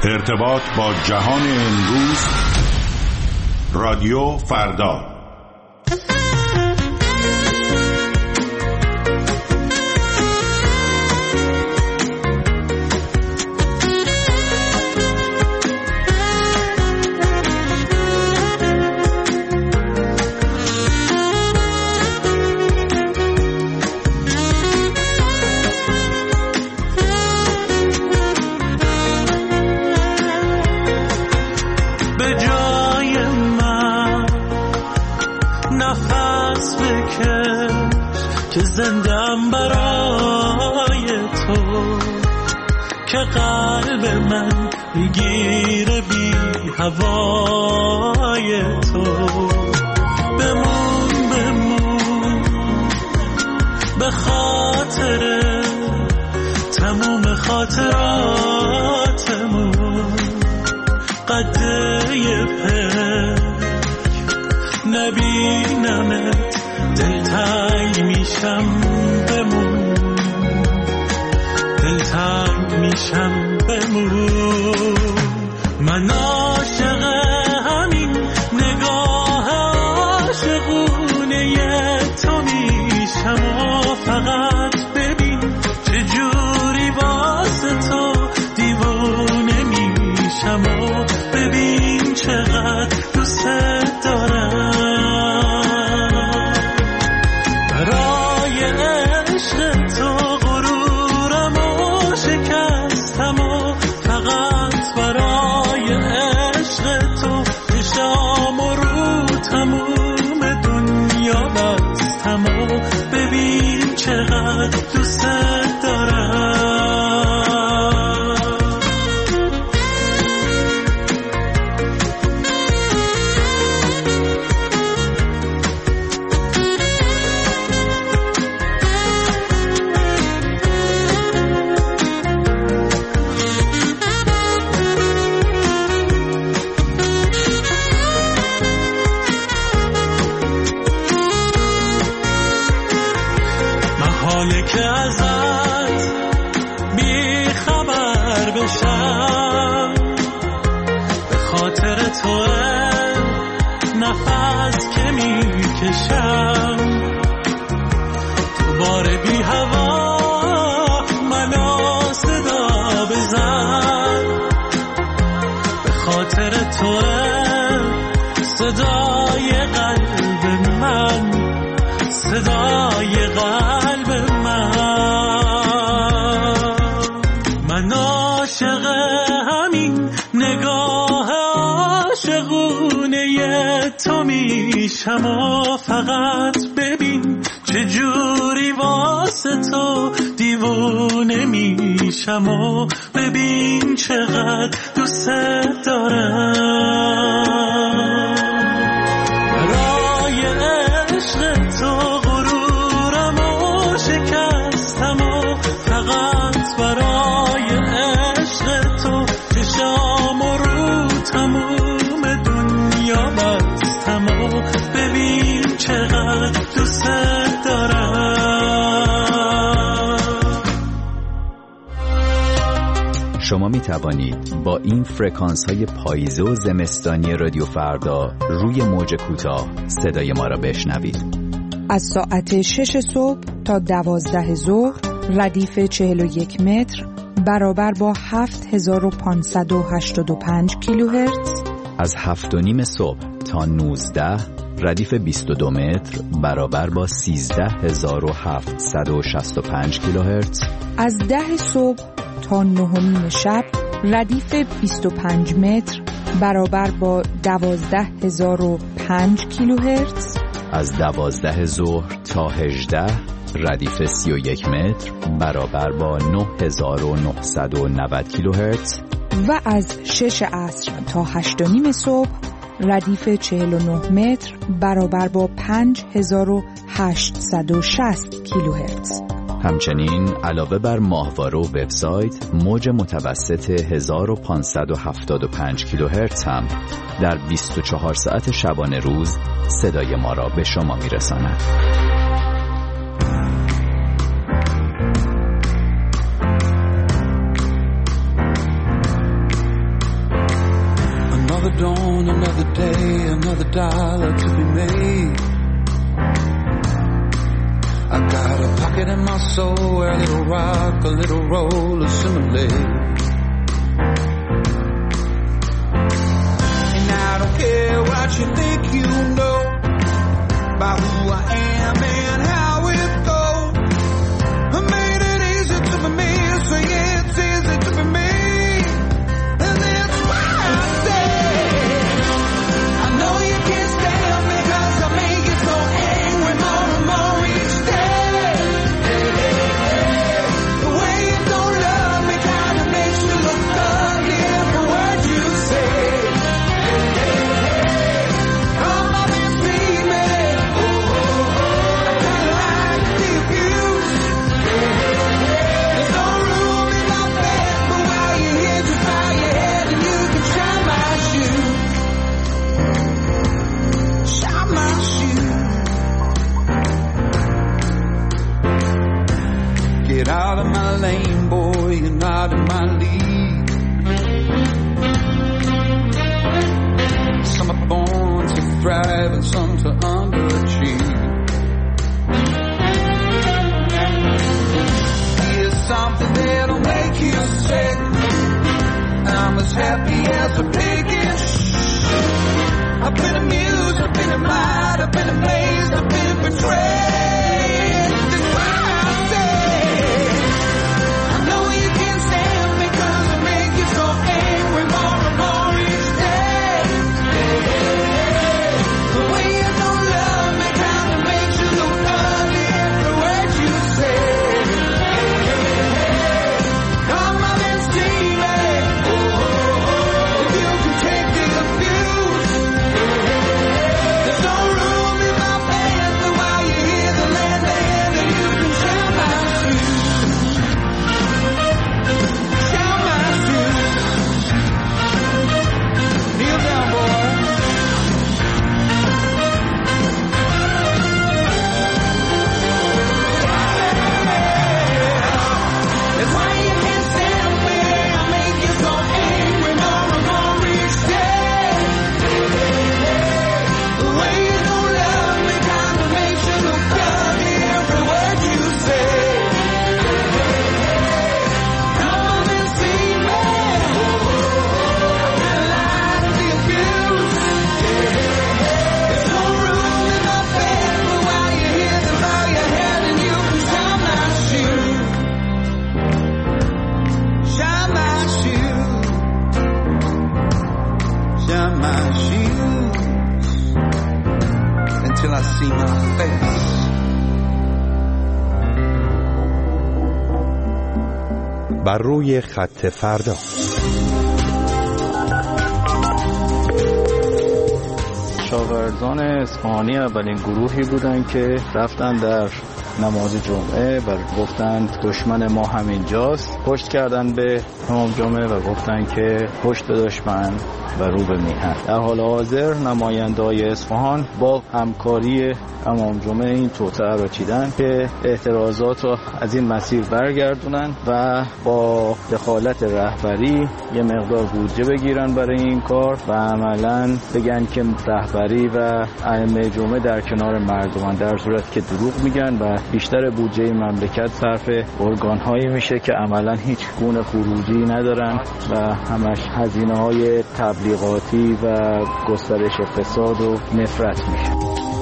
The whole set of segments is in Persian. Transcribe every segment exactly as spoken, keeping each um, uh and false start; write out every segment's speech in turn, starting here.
ارتباط با جهان امروز، رادیو فردا. زندم برای تو که قلب من بگیره بی هوای تو. بمون بمون به خاطر تموم خاطراتمون، قده پک نبینمت دلتنگ میشم. بمون دلتنگ میشم. بمون من عاشق همین نگاه عاشقونه تو میشم و فقط ببین چجوری واسه تو دیوونه میشم و ببین چقدر دوست دارم. ببین چقدر دوست دارم. حاله که ازت بی خبر بشم، به خاطر تو نفس که میکشم. تو بار بی هوا منو صدا بزن، به خاطر تو صدای قلب من، صدای قلب من عاشق همین نگاه عاشقونه تو میشم و فقط ببین چجوری واسه تو دیوونه میشم و ببین چقدر دوست دارم. برای عشق تو غرورم و شکستم و فقط برای عشق تو چشام و رو تموم دنیا بستم و ببین چقدر دوست دارم. شما می توانید با این فرکانس های پاییزه و زمستانی رادیو فردا روی موج کوتاه صدای ما را بشنوید. از ساعت شش صبح تا دوازده ظهر ردیف چهل و یک متر برابر با هفت هزار و پانصد و هشتاد و پنج کیلوهرتز. از هفت و نیم صبح تا نوزده ردیف بیست و دو متر برابر با سیزده هزار و هفتصد و شصت و پنج کیلوهرتز. از ده صبح تا نه و نیم شب ردیف بیست و پنج متر برابر با دوازده هزار و پنج کیلوهرتز. از دوازده ظهر تا هجده ردیف سی و یک متر برابر با نه هزار و نهصد و نود کیلوهرتز. و از شش عصر تا هشت و نیم صبح ردیف چهل و نه متر برابر با پنج هزار و هشتصد و شصت کیلوهرتز. همچنین علاوه بر ماهواره و وبسایت، موج متوسط هزار و پانصد و هفتاد و پنج کیلوهرتز هم در بیست و چهار ساعت شبانه روز صدای ما را به شما میرساند. Another dawn, another day, another dollar to be made. I got a pocket in my soul where a little rock, a little roll assimilate. And I don't care what you think you know about who I am and how it goes. I made it easy to be me, so yeah, it's easy to be me. And that's why I say I know you can't stand me, cause I make you so angry more and more each day. Hey, hey, hey. The way you don't love me kinda makes you look ugly every word you say. Hey, hey, hey. Come up and see me. Oh, oh, oh. I kinda like the abuse. Hey, hey, hey. There's no room in my bed, but while you're here, just bow your head and you can shine my shoe. Shine my shoe. Get out of my lane, boy, you're not in my league. Some are born to thrive and some to underachieve. Here's something that'll make you sick. I'm as happy as a pig in shit. I've been amused, I've been admired, I've been amazed, I've been betrayed. That's why I say I know you can't stand me, cause I make you so angry more and more each day. Hey, hey, hey. The way you don't love me kinda makes you look ugly every word you say. Hey, hey, hey. Come on and see me. Oh, oh, oh. If you can take the abuse. Hey, hey, hey. There's no room in my bed, but while you're here, the land ahead, and you can shine my shoes. Shine my shoes. Kneel down, boy. That's why you can't stand me. I make you so angry more and more each day. Hey, hey, hey. The way you don't love me kinda makes you look ugly every word you say. Hey, hey, hey. Come on and see me. Oh, oh, oh. I like the abuse. Hey, hey, hey. There's no room in my bed, but while you're here, then bow your head and you can shine my shoe. Shine my shoe. Shine my shoes until I see my face. بر روی خط فردا. شاورزان اصفهانی اولین گروهی بودن که رفتن در نماز جمعه و گفتند دشمن ما همینجاست. پشت کردن به امام جمعه و گفتن که پشت دشمن و رو به میهن. در حال حاضر نماینده‌های اصفهان با همکاری امام جمعه این توطئه را چیدن که اعتراضات را از این مسیر برگردونن و با دخالت رهبری یه مقدار بودجه بگیرن برای این کار و عملاً بگن که رهبری و ائمه جمعه در کنار مردمان، در صورتی که دروغ میگن و بیشتر بودجه مملکت صرف ارگان‌هایی میشه که عملاً هیچ گونه خروجی ندارن و همش هزینه‌های تبلیغاتی و گسترش فساد و نفرت میشه.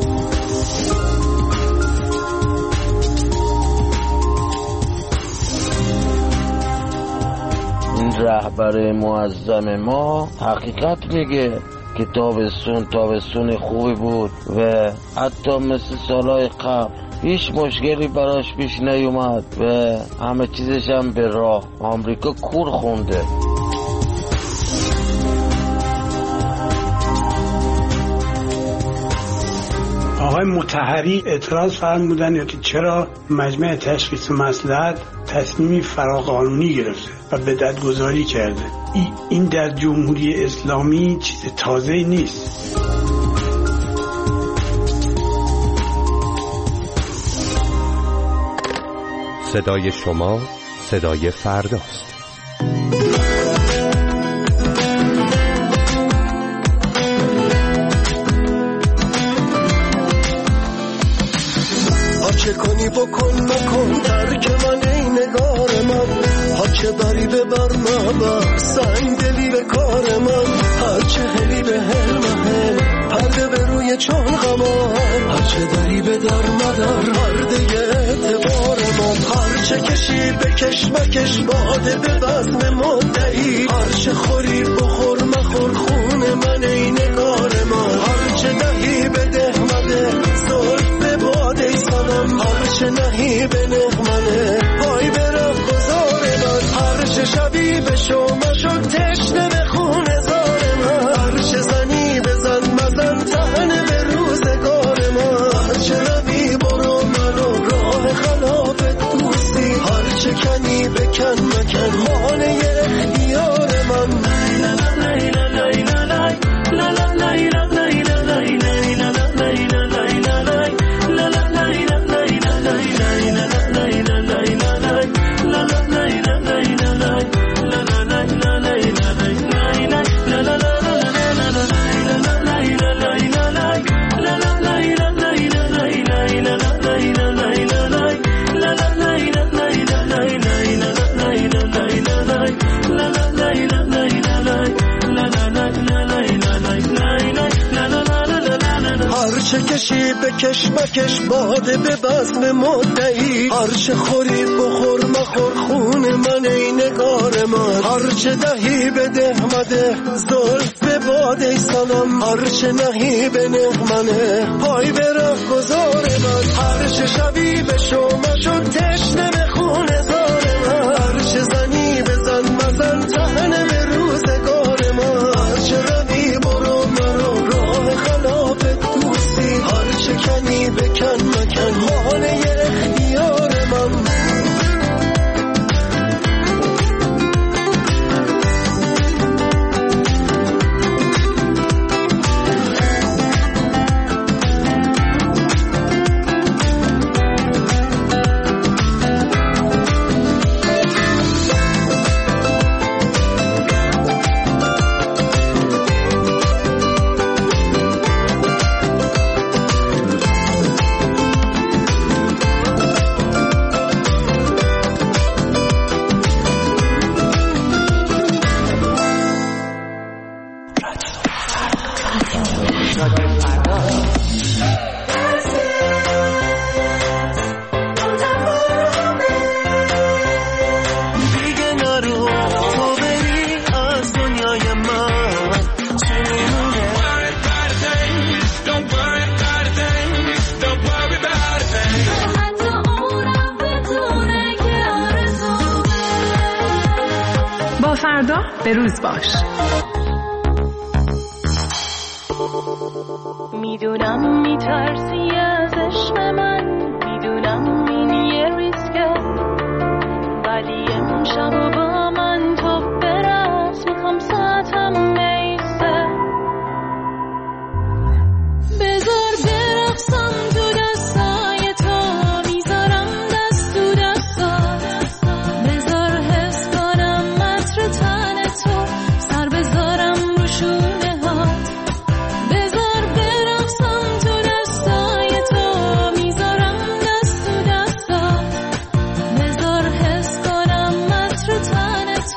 این رهبر معظم ما حقیقت میگه که تابستون تابستون خوبی بود و حتی مثل سالهای قبل هیچ مشکلی براش پیش نیومد و همه چیزش هم به راه. آمریکا کور خونده. آقای مطهری اعتراض فرمودن که چرا مجمع تشخیص مصلحت تصمیمی فراقانونی گرفته و بدعت‌گذاری کرده. این در جمهوری اسلامی چیز تازه نیست. صدای شما صدای فرداست. میخوای بکن نکن ترک من ای نگار من، هرچه بری ببر مبر سنگ دلی به کار من، هرچه هلی به هل محل پرده به روی چون غمان، هرچه داری به در مدر پرده اعتبار من، هرچه کشی بکش مکش باده به بزم مدعی، هرچه خوری بخور مخور خون من ای نگار من، هرچه دهی بده مده زلف به باده سنم، هرچه نهی به نغمنه پای برم گذار من، هرچه شبی به شما شد تشنه به خون زار من، هرچه زنی بزن مزن تهنه به روزگار من، هرچه روی برو منو راه خلاف دوستی، هرچه کنی بکن مکن مانه اختیار من. هرچه کشی بکش مکش باده به بزم مدعی، هرچه خوری بخور مخور خون من ای نگار من، هرچه دهی بده مده زلف به باده سنم، هرچه نهی به نغمنه پای به ره گذار من، هرچه شبی به شما شد تشنه به خون زار من، هرچه زنی بزن مزن تهنه به روزگار من، هرچه روی برو مرو راه خلاف دوستی، هرچه کنی بکن مکن مانه اختیار من. به روز باش. میدونم میترسی از عشق من، میدونم این یه ریسکه، ولی امشب و با من تو برقص، میخوام ساعتم میسته، بذار برقصم تو دستای تو، میذارم دست تو دستات، بذار حس کنم عطر تن تو، سر بذارم رو شونه هات، بذار برقصم تو دستای تو، میذارم دست تو دستات، بذار حس کنم عطر تن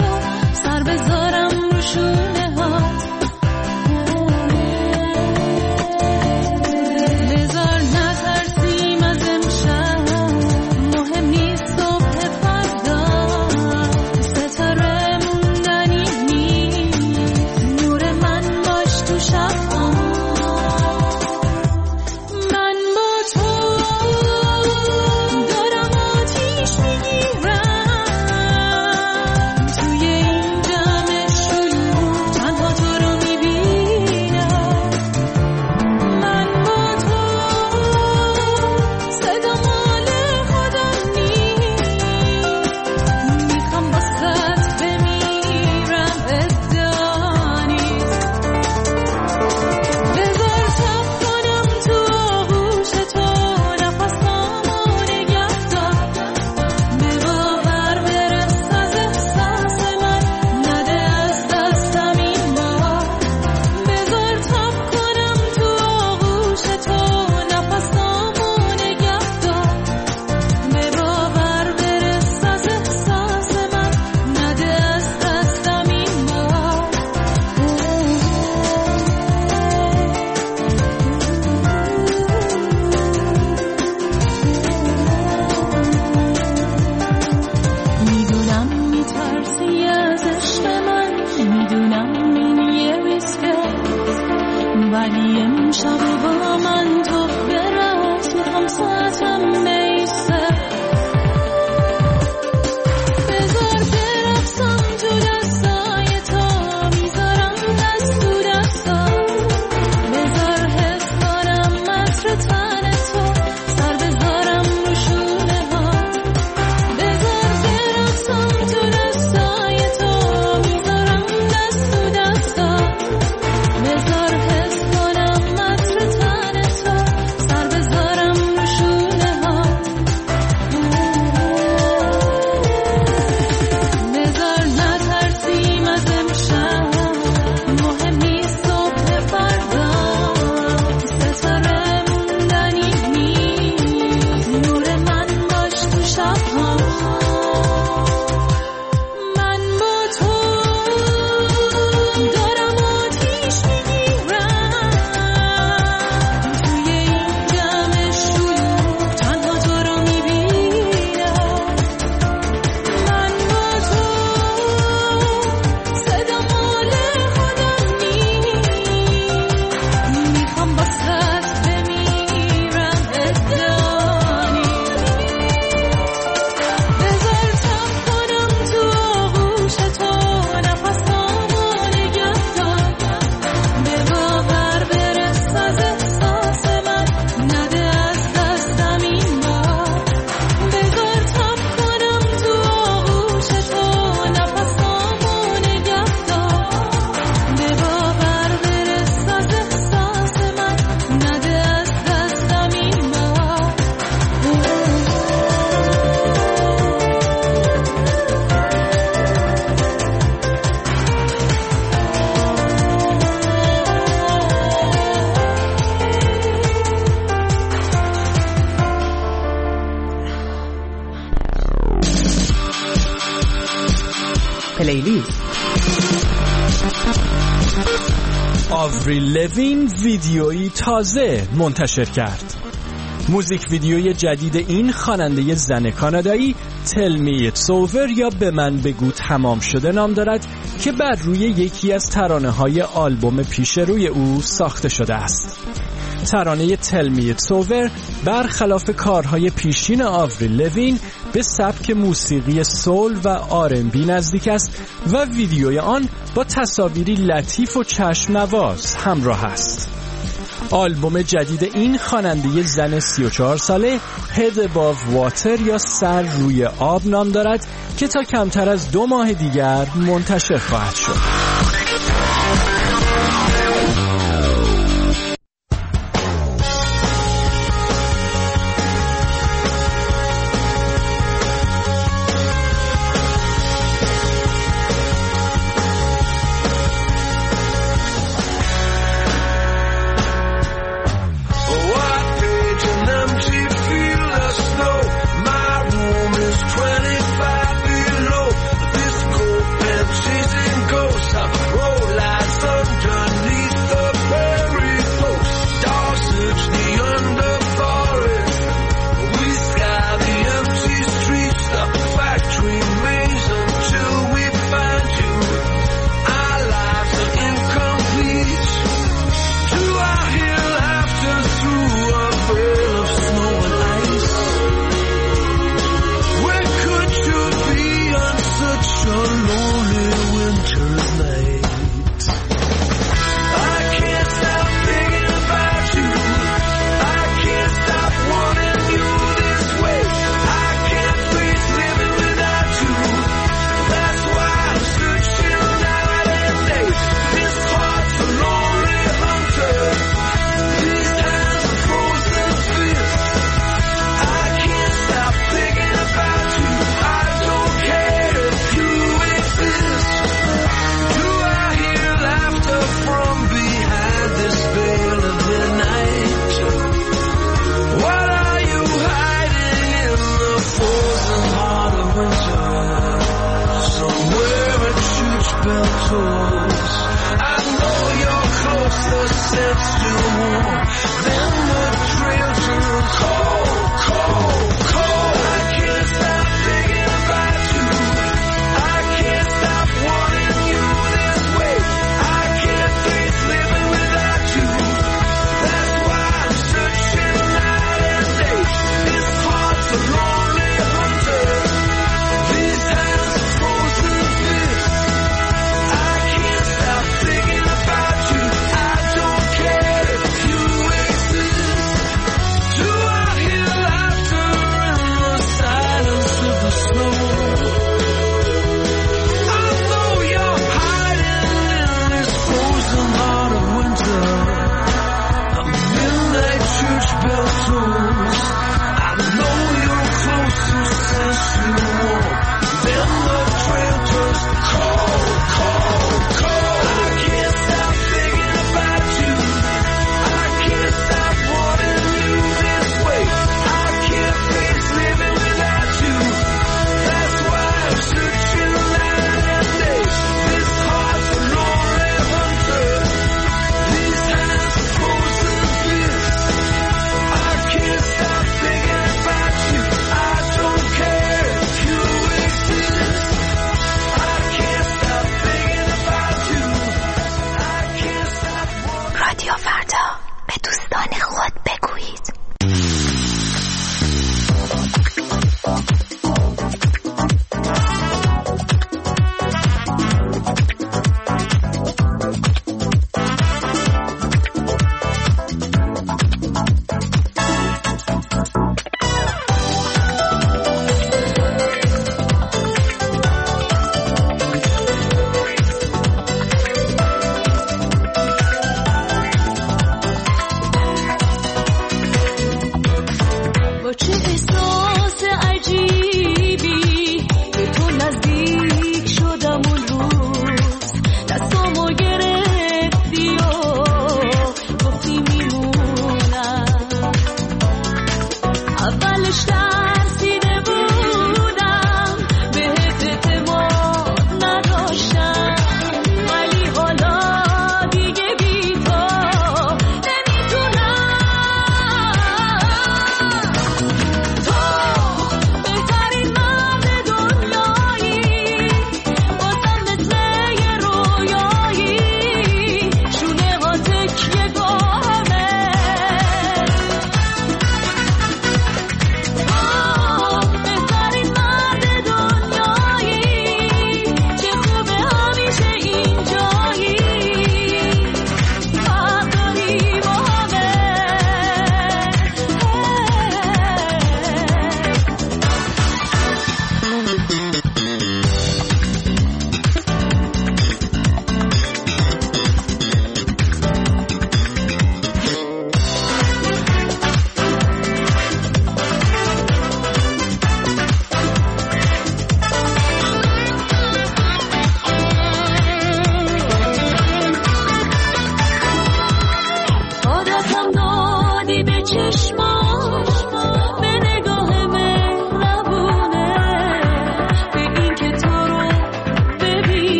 آوریل لوین ویدیویی تازه منتشر کرد. موزیک ویدیوی جدید این خواننده زن کانادایی Tell Me It's Over یا به من بگو تمام شده نام دارد که بر روی یکی از ترانه‌های آلبوم پیش روی او ساخته شده است. ترانه Tell Me It's Over برخلاف کارهای پیشین آوریل لوین به سبک موسیقی سول و آر ام بی نزدیک است و ویدیوی آن با تصاویری لطیف و چشم نواز همراه است. آلبوم جدید این خواننده زن سی و چهار ساله Head Above Water یا سر روی آب نام دارد که تا کمتر از دو ماه دیگر منتشر خواهد شد. I know you're close, the sense to